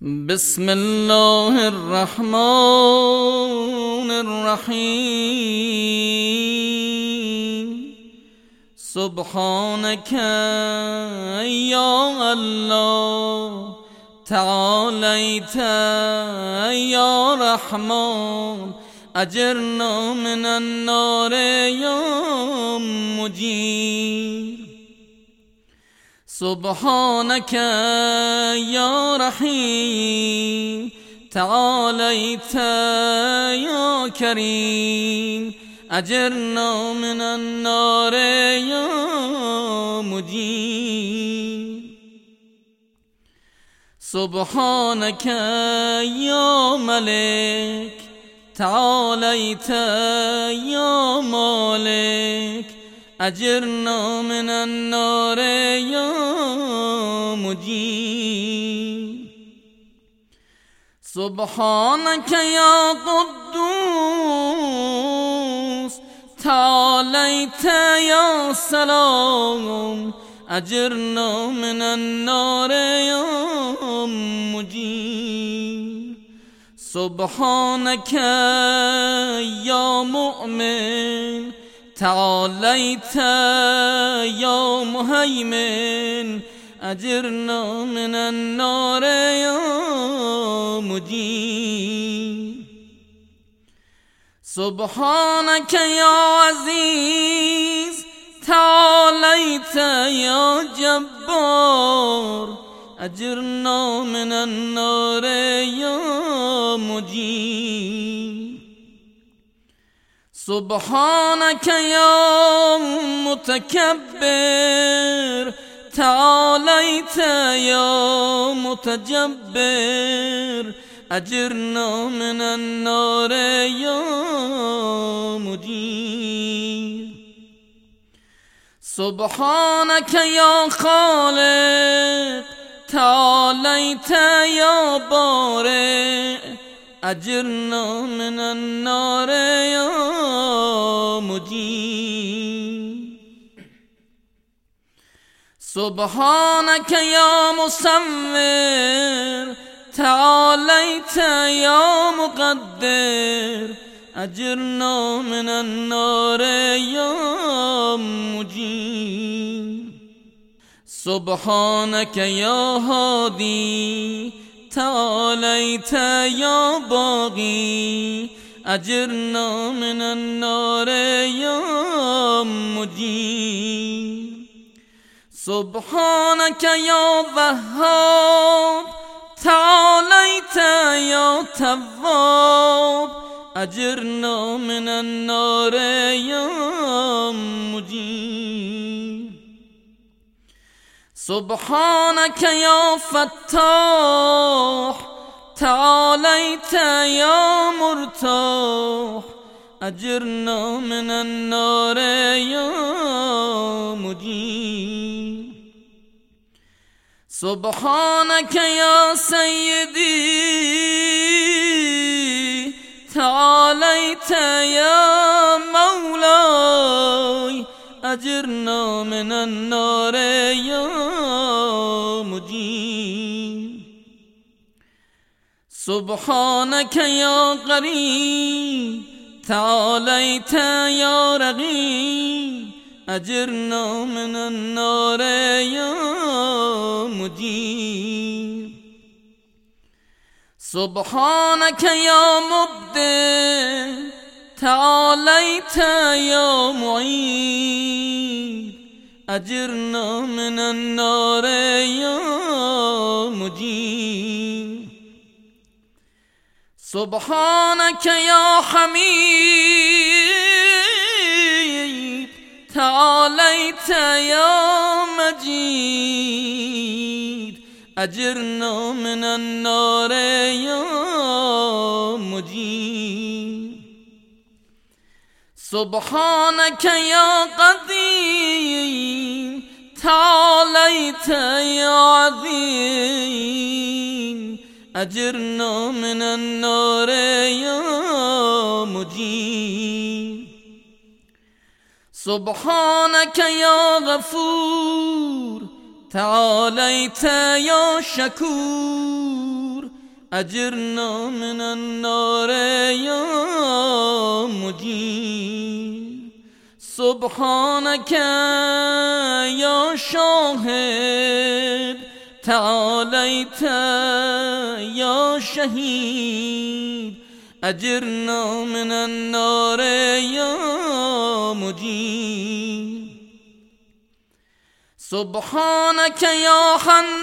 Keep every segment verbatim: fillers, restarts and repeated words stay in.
بسم الله الرحمن الرحيم. سبحانك يا الله تعاليت يا رحمن، أجرنا من النار يا مجير. سبحانك يا رحيم تعاليت يا كريم، أجرنا من النار يا مجير. سبحانك يا ملك تعاليت يا مالك، أجرنا من النار يا مجير. سبحانك يا قدوس تعاليت يا سلام، أجرنا من النار يا مجير. سبحانك يا مؤمن تعاليت يا مهيمن، أجرنا من النار يا مجير. سبحانك يا عزيز تعاليت يا جبار، أجرنا من النار يا مجير. سبحانك يا متكبر تعاليت يا متجبر، أجرنا من النار يا مجير. سبحانك يا خالق تعاليت يا بارئ، أجرنا من النار يا مجير. سبحانك يا مصور تعاليت يا مقدر، أجرنا من النار يا مجير. سبحانك يا هادي تعاليت يا باغي، أجرنا من النار يا مجير. سبحانك يا وهاب تعاليت يا تواب، أجرنا من النار يا مجير. سبحانك يا فتاح تعاليت يا مرتاح، أجرنا من النار يا مجير. سبحانك يا سيدي تعاليت يا مولاي، أجرنا من النار يا مجير. سبحانك يا قريب تعاليت يا رقيب، أجرنا من النار يا مجير. سبحانك يا مبدع تعاليت يا معيد، أجرنا من النار يا مجير. سبحانك يا حميد تعاليت يا مجيد، أجرنا من النار يا مجير. سبحانك يا قديم تعاليت يا عظيم، أجرنا من النار يا مجير. سبحانك يا غفور تعاليت يا شكور، أجرنا من النار يا مجير. سبحانك يا شاهد تعاليت يا شهيد. أجرنا من النار يا مجير. سبحانك يا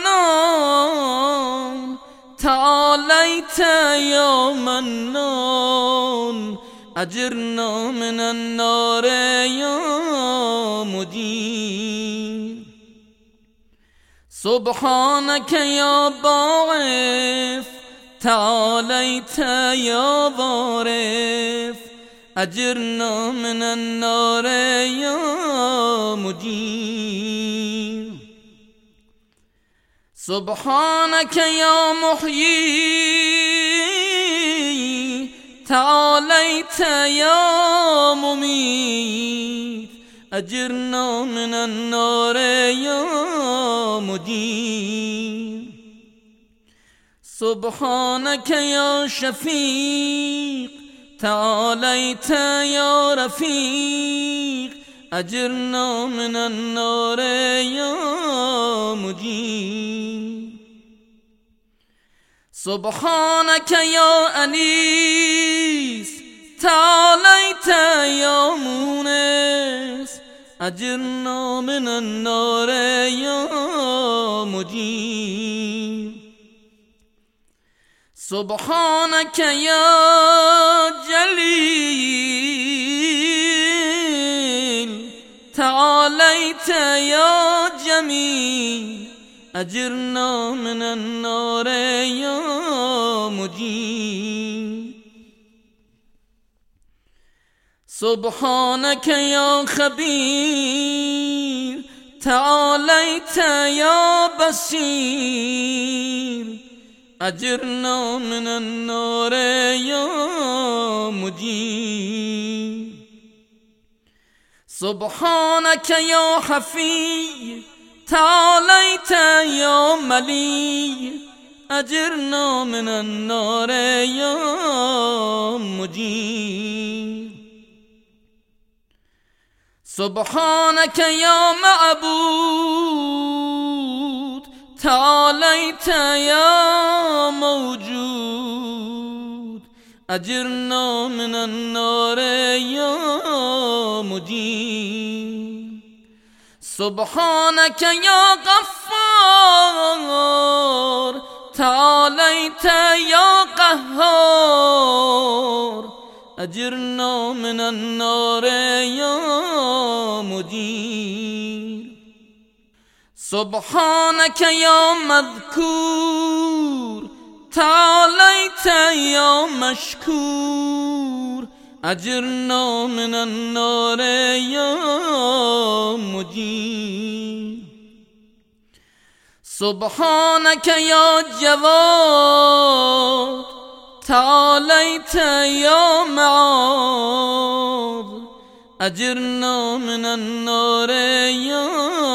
حنان تعاليت يا منان. أجرنا من النار يا مجير. سبحانك يا باعث تعاليت يا ظارف. أجرنا من النار يا مجير. سبحانك يا محيي تعاليت يا مميت. أجرنا من النار يا مجير. سبحانك يا شفيق تعاليت يا رفيق. أجرنا من النار يا مجير. سبحانك يا أنيس تعاليت يا مونس. أجرنا من النار يا مجير. سبحانك يا جليل تعاليت يا جميل. أجرنا من النار يا مجير. سبحانك يا خبير تعاليت يا بصير. أجرنا من النار يا مجير. سبحانك يا حفي تعاليت يا ملي. أجرنا من النار يا مجير. سبحانك يا معبود تعاليت يا موجود. أجرنا من النار يا مجير. سبحانك يا غفار تعاليت يا قهار. أجرنا من النار يا مجير. سبحانك يا مذكور تعاليت يا مشكور. أجرنا من النار يا مجير. سبحانك يا جواد تعاليت يا معاذ. أجرنا من النار يا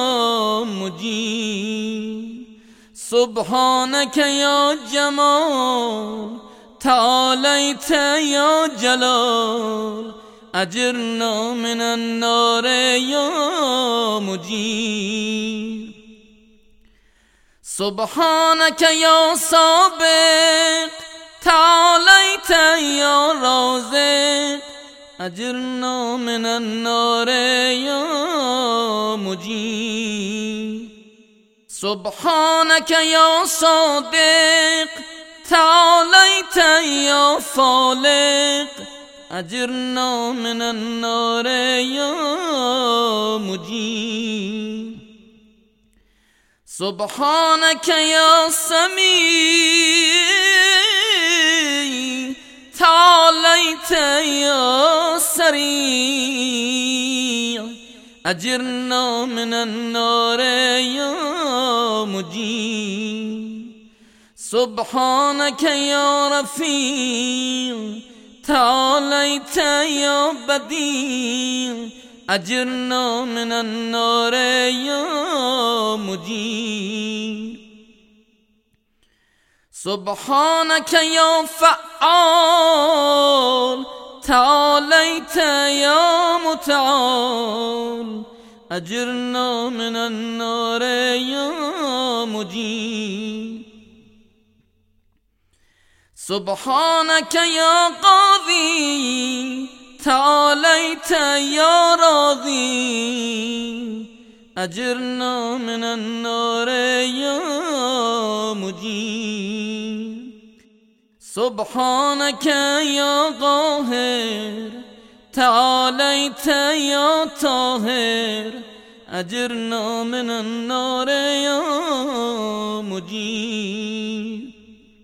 مجير. سبحانك يا جمال تعاليت يا جلال. أجرنا من النار يا مجير. سبحانك يا سابق تعاليت يا رازق. أجرنا من النار يا مجير. سبحانك يا صادق تعاليت يا فالق. أجرنا من النار يا مجير. سبحانك يا سميع تعاليت يا سريع. أجرنا من النار يا مجير. سبحانك يا رفيع تعاليت يا بديع. أجرنا من النار يا مجير. سبحانك يا فعال تعاليت يا متعال أجرنا من النار يا مجيب. سبحانك يا قاضي تعاليت يا راضي أجرنا من النار يا مجيب. سبحانك يا قاهر تعاليت يا طاهر أجرنا من النار يا مجيب.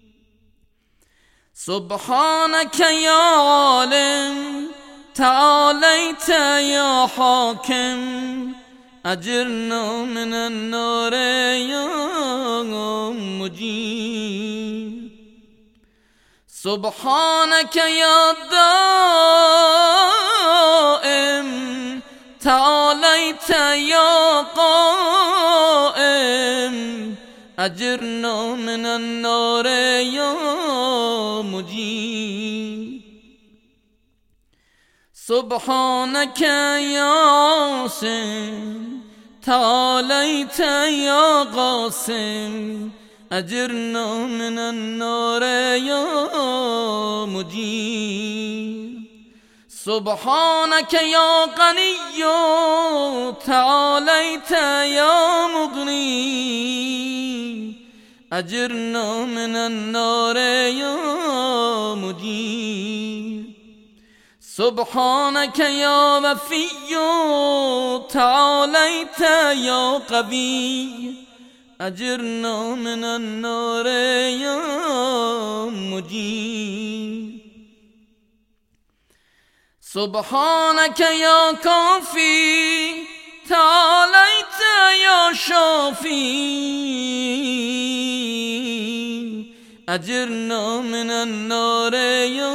سبحانك يا عالم تعاليت يا حاكم أجرنا من النار يا مجيب. سبحانك يا دائم تعاليت يا قائم أجرنا من النار يا مجيب. سبحانك يا عاصم تعاليت يا قاسم أجرنا من النار يا مجيب. سبحانك يا غني تعاليت يا مغني أجرنا من النار يا مجيب. سبحانك يا وفي تعاليت يا قوي أجرنا من النار يا مجيب. سبحانك يا كافي تعاليت يا شافي أجرنا من النار يا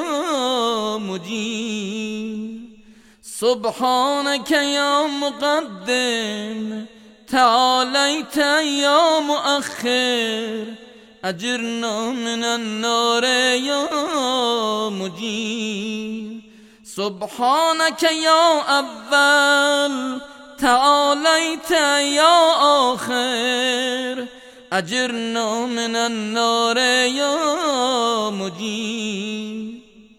مجيب. سبحانك يا مقدم تعاليت يا مؤخر أجرنا من النار يا مجيب. سبحانك يا أول تعاليت يا آخر أجرنا من النار يا مجيب.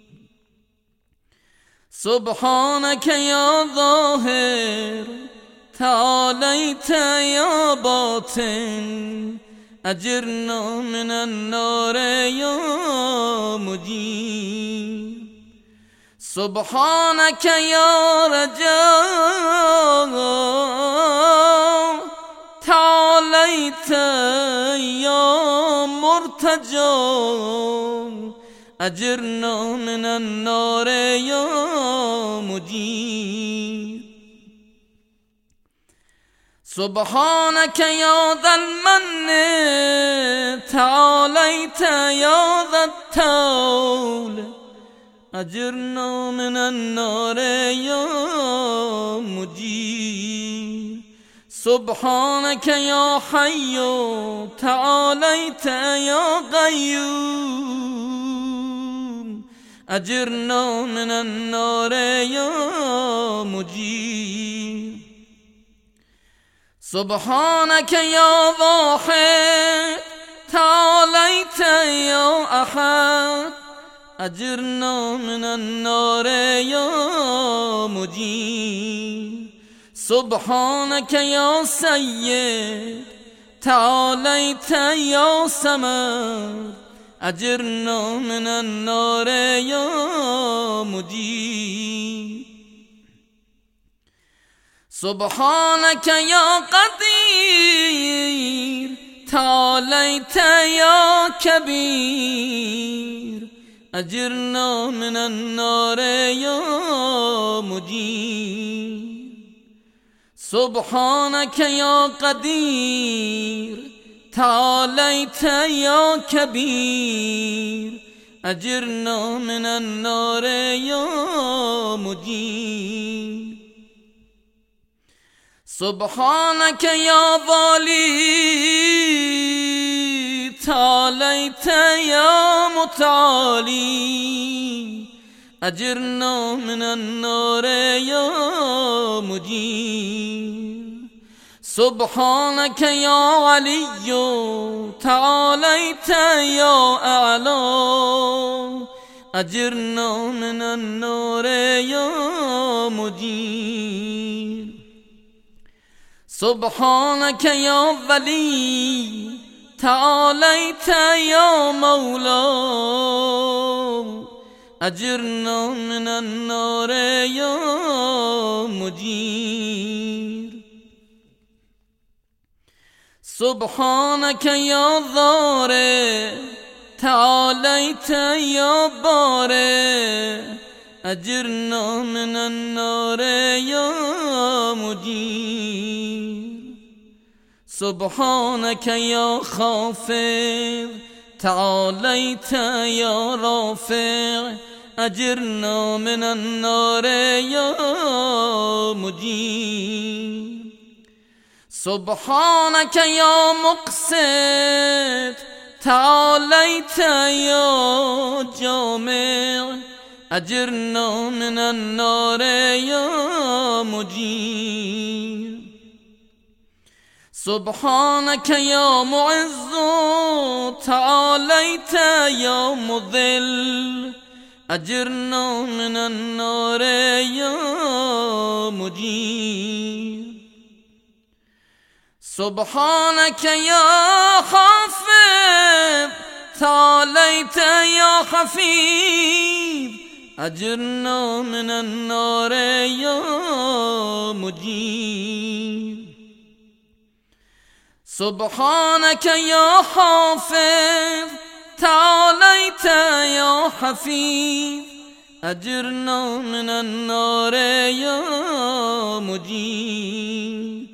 سبحانك يا ظاهر تعاليت يا باطن أجرنا من النار يا مجيب. سبحانك يا رجاء تعاليت يا مرتجى أجرنا من النار يا مجيب. سبحانك يا ذا المن تعاليت يا ذا الطول أجرنا من النار يا مجيب. سبحانك يا حي تعاليت يا قيوم أجرنا من النار يا مجيب. سبحانك يا واحد تعاليت يا أحد أجرنا من النار يا مجيب. سبحانك يا سيد تعاليت يا سمد أجرنا من النار يا مجيب. سبحانك يا قدير تعاليت يا كبير أجرنا من النار يا مجيب. سبحانك يا قدير تعاليت يا كبير أجرنا من النار يا مجيب. سبحانك يا والي تعاليت يا متعالي أجرنا من النار يا مجير سبحانك يا علي تعاليت يا أعلى أجرنا من النار يا مجير سبحانك يا ولي تعاليت يا مولا أجرنا من النار يا مجير سبحانك يا ضارع تعاليت يا بارع أجرنا من النار يا مجير سبحانك يا خافض تعاليت يا رافع أجرنا من النار يا مجير سبحانك يا مقسط تعاليت يا جامع أجرنا من النار يا مجير سبحانك يا معز تعاليت يا مذل أجرنا من النار يا مجير سبحانك يا خافض تعاليت يا حفيظ أجرنا من النار يا مجير سبحانك يا حافظ تعاليت يا حفيظ أجرنا من النار يا مجير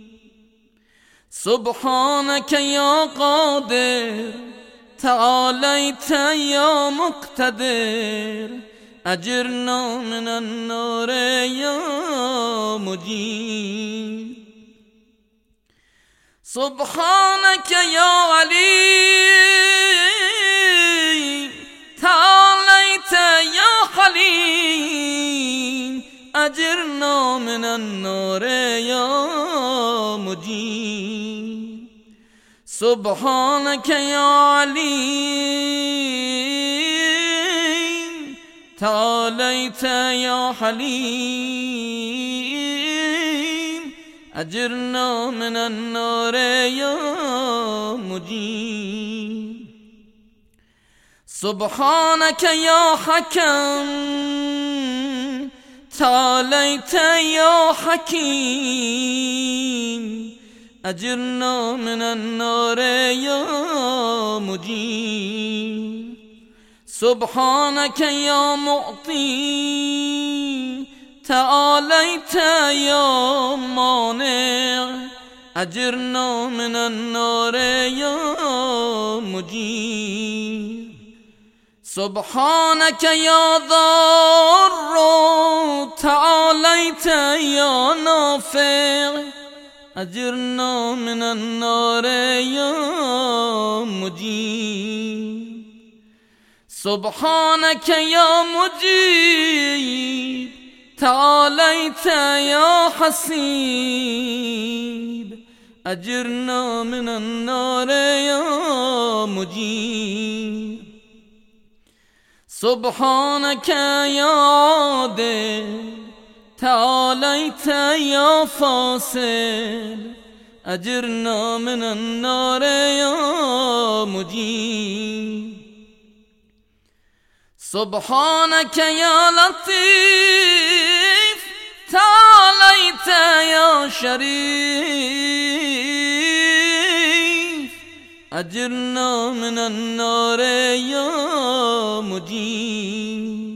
سبحانك يا قادر تعاليت يا مقتدر أجرنا من النار يا مجير سبحانك يا علي تعاليت يا حليم أجرنا من النار يا مجير سبحانك يا عليم تعاليت يا حليم أجرنا من النار يا مجير سبحانك يا حكم تعاليت يا حكيم أجرنا من النار يا مجير سبحانك يا معطي تعاليت يا مانع أجرنا من النار يا مجير سبحانك يا ضار تعاليت يا نافع أجرنا من النار يا مجير سبحانك يا مجيب تعاليت يا حسيب أجرنا من النار يا مجير سبحانك يا عادل تعاليت يا فاصل أجرنا من النار يا مجير سبحانك يا لطيف تعاليت يا شريف أجرنا من النار يا مجير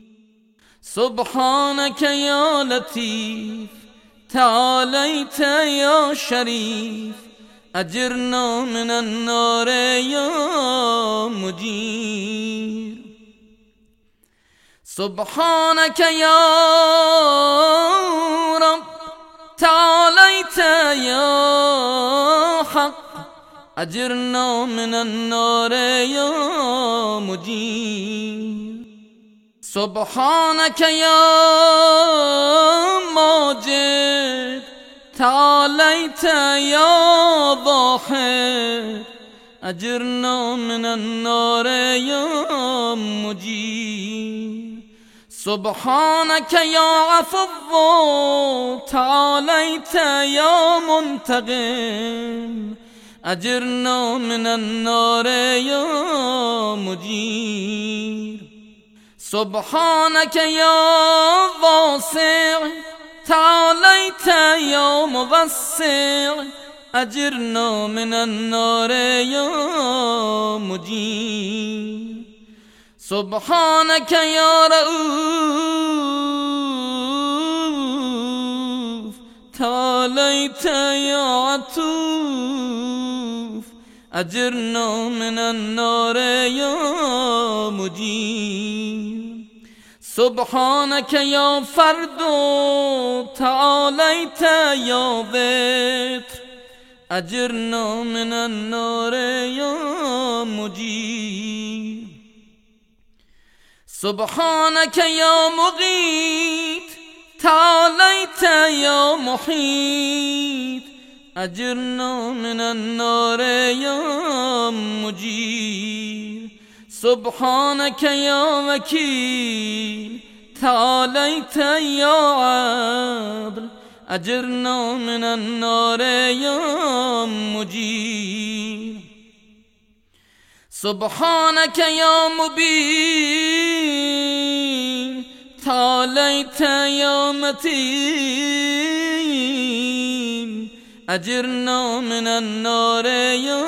سبحانك يا لطيف تعاليت يا شريف أجرنا من النار يا مجير سبحانك يا رب تعاليت يا حق أجرنا من النار يا مجير. سبحانك يا ماجد تعاليت يا ضاحك أجرنا من النار يا مجير. سبحانك يا عفو تعاليت يا منتقم أجرنا من النار يا مجير. سبحانك يا واسع تعاليت يا موسع أجرنا من النار يا مجير. سبحانك يا رؤوف تعاليت يا عطوف أجرنا من النار يا مجير. سبحانك يا فرد تعاليت يا وتر أجرنا من النار يا مجير. سبحانك يا مغيث تعاليت يا محيط أجرنا من النار يا مجير. سبحانك يا وكيل تعاليت يا عدل أجرنا من النار يا مجير. سبحانك يا مبين تعاليت يا متين أجرنا من النار يا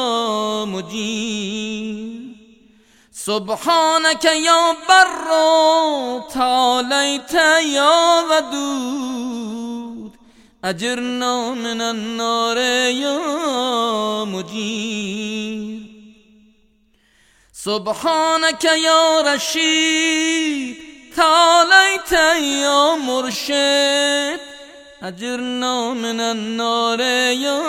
مجير. سبحانك يا بر تعاليت يا ودود أجرنا من النار يا مجير. سبحانك يا رشيد تعاليت يا مرشد أجرنا من النار يا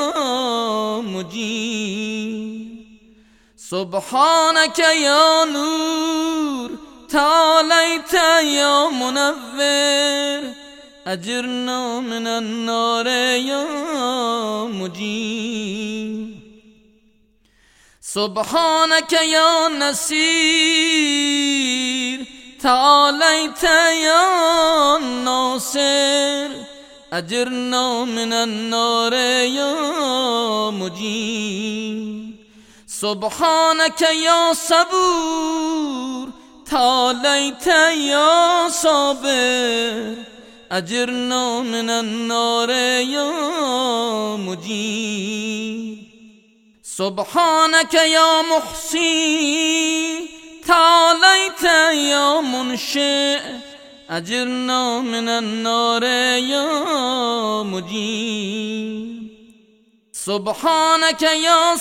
مجير. سبحانك يا نور تعاليت يا منور أجرنا من النار يا مجير. سبحانك يا نصير تعاليت يا ناصر أجرنا من النار يا مجير. سبحانك يا صبور تعاليت يا صابر أجرنا من النار يا مجير. سبحانك يا محصي تعاليت يا منشئ أجرنا من النار يا مجير. سبحانك يا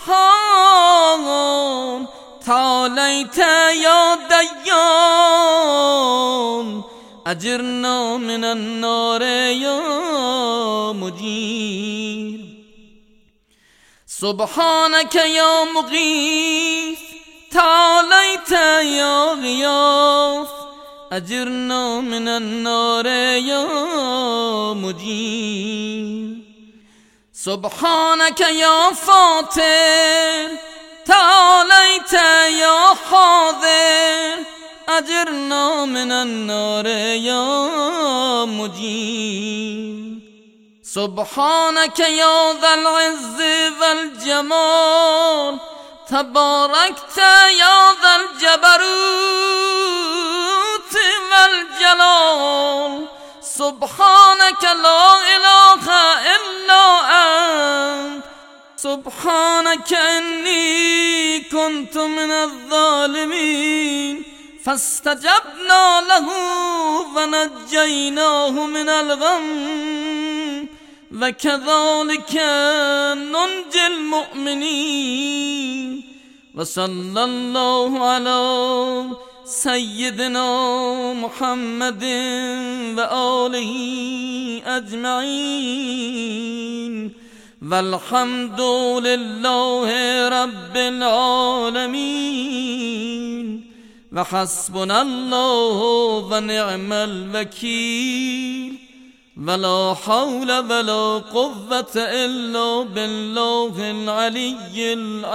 سبحان تعاليت يا ديان أجرنا من النار يا مجير. سبحانك يا مغيث تعاليت يا غياث أجرنا من النار يا مجير. سبحانك يا فاطر تعاليت يا حاضر أجرنا من النار يا مجير. سبحانك يا ذا العز والجمال تباركت يا ذا الجبروت والجلال. سبحانك لا إله إلا أنت سبحانك إني كنت من الظالمين فاستجبنا له ونجيناه من الغم وكذلك ننجي المؤمنين. وصلى الله على سيدنا محمد وآله أجمعين والحمد لله رب العالمين وحسبنا الله ونعم الوكيل ولا حول ولا قوة إلا بالله العلي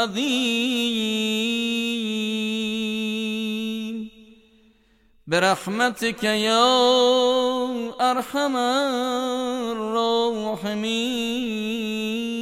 العظيم برحمتك يا أرحم الراحمين.